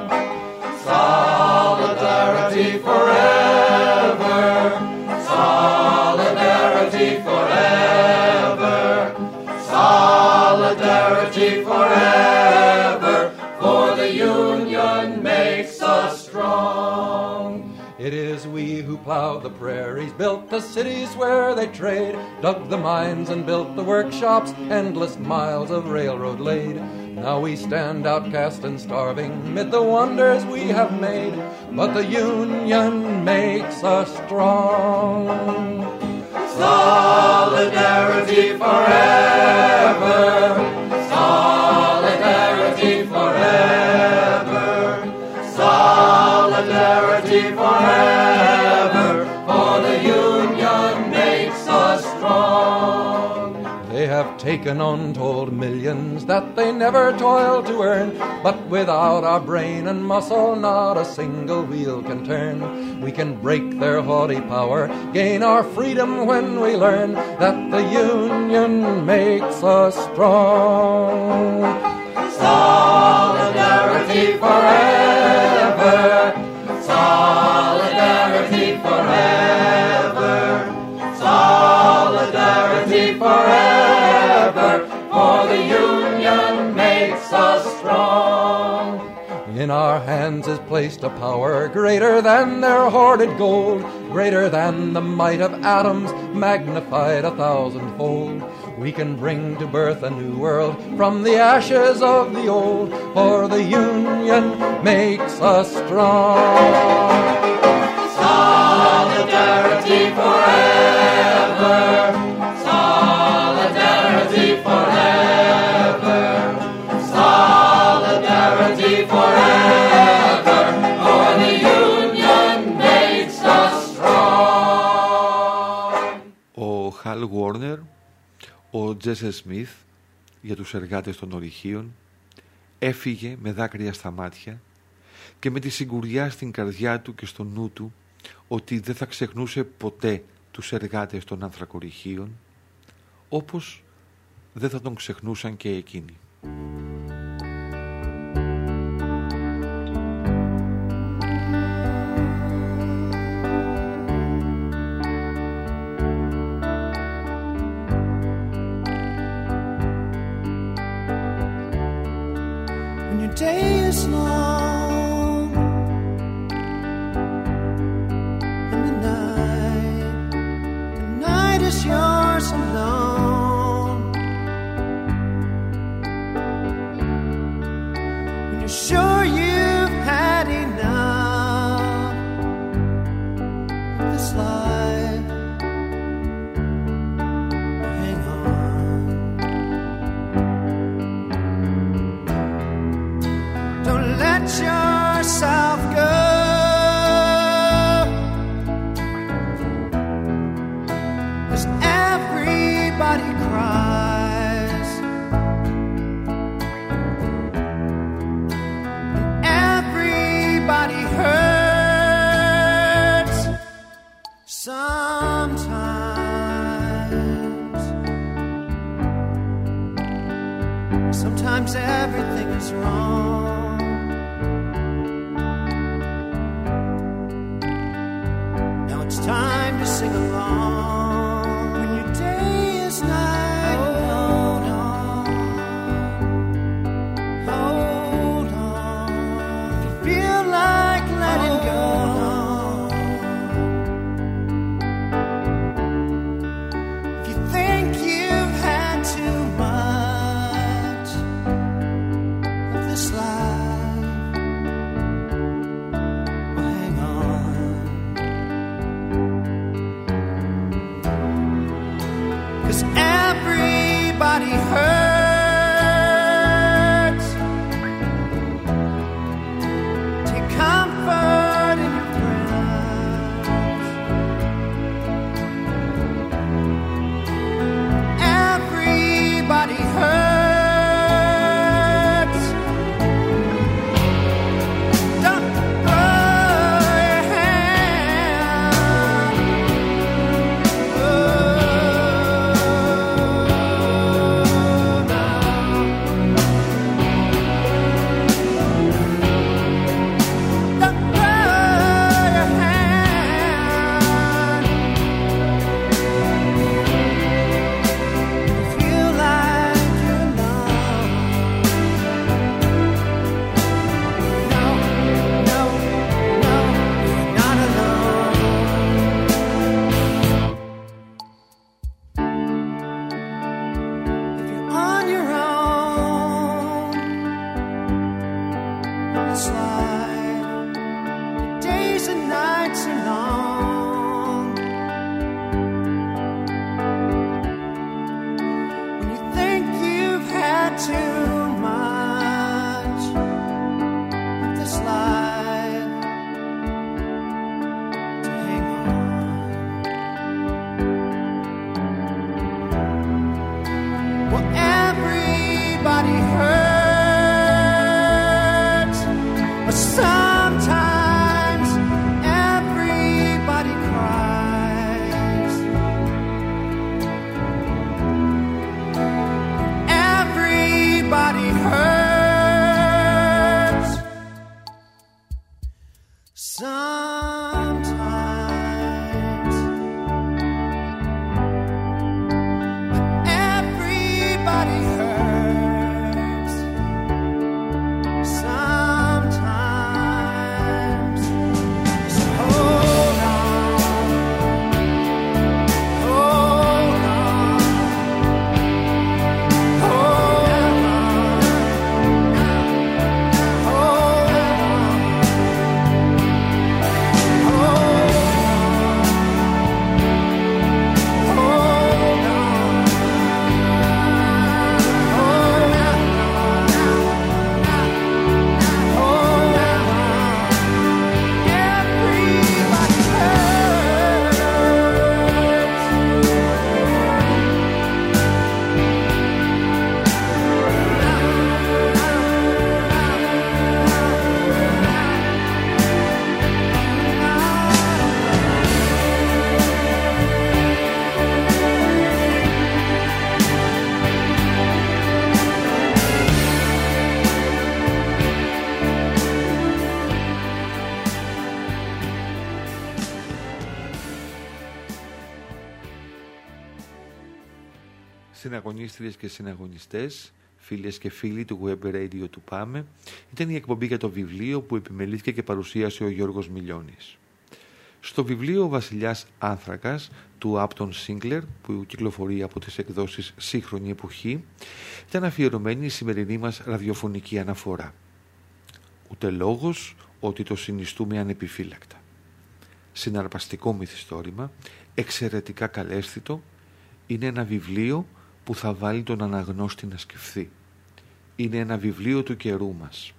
Solidarity forever, solidarity forever, solidarity forever, for the union makes us strong. It is we who plowed the prairies, built the cities where they trade, dug the mines and built the workshops, endless miles of railroad laid. Now we stand outcast and starving mid the wonders we have made, but the union makes us strong. Solidarity forever, solidarity forever, solidarity forever, for the union makes us strong. They have taken untold millions that they never toiled to earn, but without our brain and muscle not a single wheel can turn. We can break their haughty power, gain our freedom when we learn that the union makes us strong. Solidarity forever, solidarity forever, solidarity forever, for the union makes us strong. In our hands is placed a power greater than their hoarded gold, greater than the might of atoms, magnified a thousandfold. We can bring to birth a new world from the ashes of the old, for the union makes us strong. Solidarity forever, solidarity forever, solidarity forever, for the union makes us strong. Ο Hal Warner, ο Jesse Smith, για τους εργάτες των ορυχείων, έφυγε με δάκρυα στα μάτια και με τη σιγουριά στην καρδιά του και στο νου του ότι δεν θα ξεχνούσε ποτέ τους εργάτες των ανθρακορυχείων, όπως δεν θα τον ξεχνούσαν και εκείνοι. Day is long and the night, the night is yours alone. When you're sure you've had enough of this life, hang on. Don't let yourself go. Cause everybody cries and everybody hurts sometimes. Sometimes everything is wrong. It's time to sing along. When your day is night, hold on, hold on. If you feel like letting go, if you think you've had too much of this life, well, hang on. Cause everybody hurts. Take comfort in your friends. Everybody hurts. this life, the days and nights are long. When you think you've had too much of this life to hang on. Well, everybody hurts, but sometimes everybody cries. Everybody hurts sometimes. Everybody hurts sometimes. So hold on, hold on, hold on, hold Συναγωνίστριες και συναγωνιστές, φίλες και φίλοι του Web Radio του Πάμε, ήταν η εκπομπή για το βιβλίο που επιμελήθηκε και παρουσίασε ο Γιώργος Μιλιώνης. Στο βιβλίο «Ο Βασιλιάς Άνθρακας» του Άπτον Σίγκλερ, που κυκλοφορεί από τις εκδόσεις Σύγχρονη Εποχή, ήταν αφιερωμένη η σημερινή μας ραδιοφωνική αναφορά. Ούτε λόγος ότι το συνιστούμε ανεπιφύλακτα. Συναρπαστικό μυθιστόρημα, εξαιρετικά καλέσθητο, είναι ένα βιβλίο που θα βάλει τον αναγνώστη να σκεφτεί. Είναι ένα βιβλίο του καιρού μας.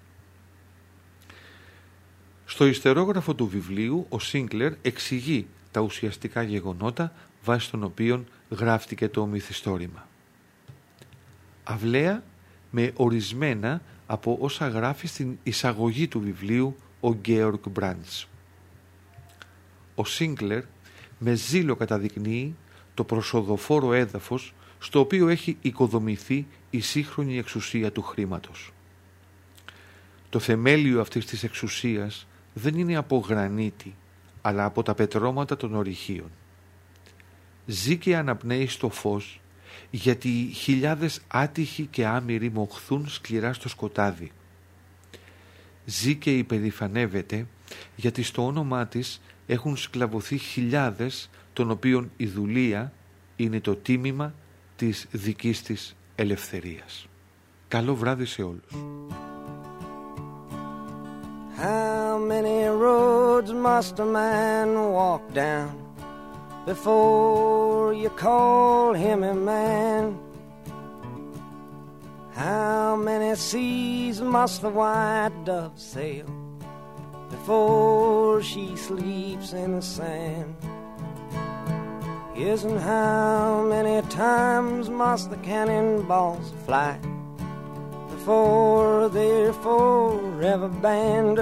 Στο ιστερόγραφο του βιβλίου, ο Σίγκλερ εξηγεί τα ουσιαστικά γεγονότα βάσει των οποίων γράφτηκε το μυθιστόρημα. Αυλαία με ορισμένα από όσα γράφει στην εισαγωγή του βιβλίου ο Γκέοργκ Μπραντς. Ο Σίγκλερ με ζήλο καταδεικνύει το προσοδοφόρο έδαφος στο οποίο έχει οικοδομηθεί η σύγχρονη εξουσία του χρήματος. Το θεμέλιο αυτής της εξουσίας δεν είναι από γρανίτη, αλλά από τα πετρώματα των ορυχείων. Ζει και αναπνέει στο φως, γιατί χιλιάδες άτυχοι και άμυροι μοχθούν σκληρά στο σκοτάδι. Ζει και υπερηφανεύεται, γιατί στο όνομά της έχουν σκλαβωθεί χιλιάδες, των οποίων η δουλεία είναι το τίμημα της δικής της ελευθερίας. Καλό βράδυ σε όλους. How many roads must a man walk down before you call him a man? How many seas must the white dove sail before she sleeps in the sand? Yes, and how many times must the cannonballs fly before they're forever banned?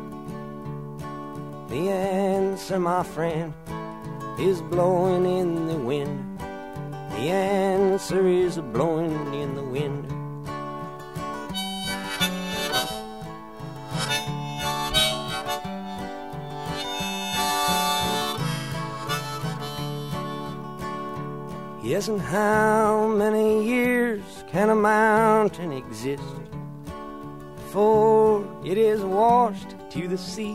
The answer, my friend, is blowing in the wind. The answer is blowing in the wind. Yes, and how many years can a mountain exist before it is washed to the sea?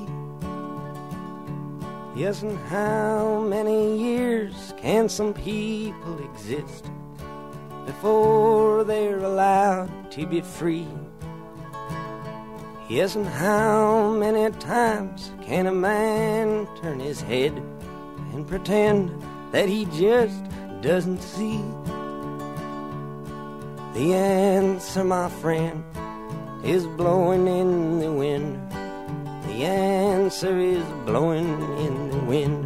Yes, and how many years can some people exist before they're allowed to be free? Yes, and how many times can a man turn his head and pretend that he just doesn't see? The answer, my friend, is blowing in the wind. The answer is blowing in the wind.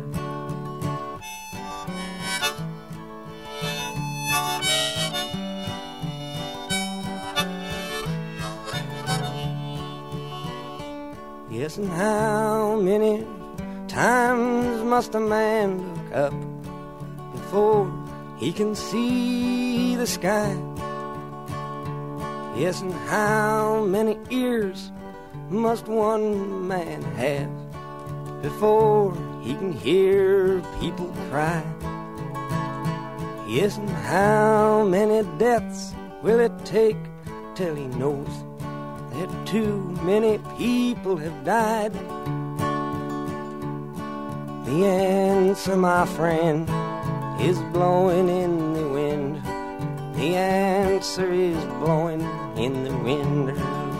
Yes, and how many times must a man look up before he can see the sky? Yes, and how many ears must one man have before he can hear people cry? Yes, and how many deaths will it take till he knows that too many people have died? The answer, my friend, is blowing in the wind. The answer is blowing in the wind.